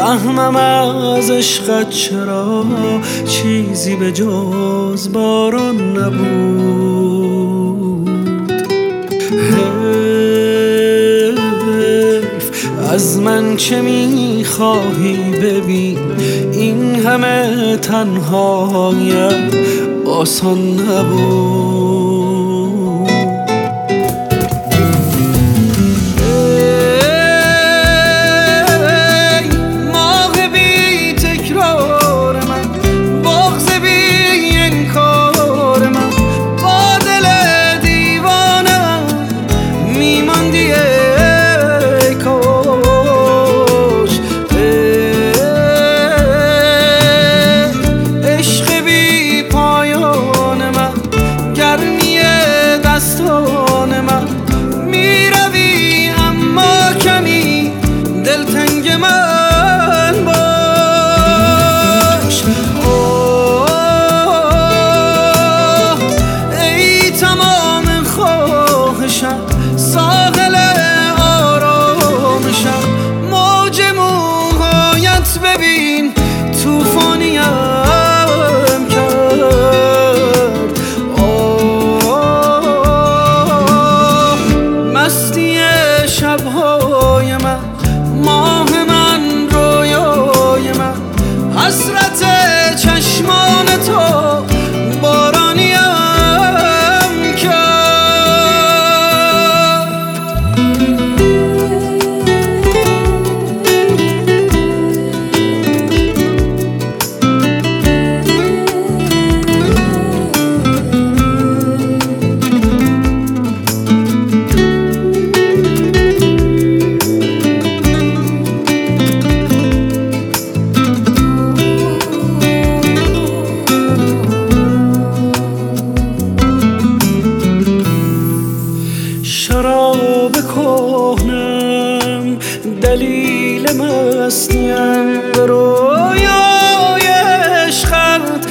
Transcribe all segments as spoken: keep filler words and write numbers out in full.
فهمم از عشقت چرا چیزی به جز باران نبود. حیف از من چه میخواهی ببین، این همه تنهایت آسان نبود. ساحل آرامشم، موج موهایت ببین توفانیم کرد. آه مستی شبهای من، ماه من، رویای من، حسرت چشمان تو بارانیم شراب کهنم، دلیل مستیم، به رویای عشقت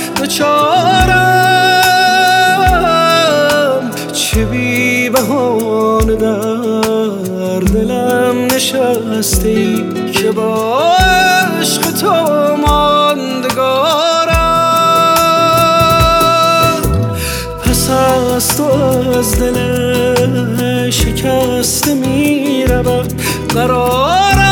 دچارم. چه بی بهانه در دلم نشستی که با عشق تو ماندگارم. پس از تو از دل شکسته می رود قرارم.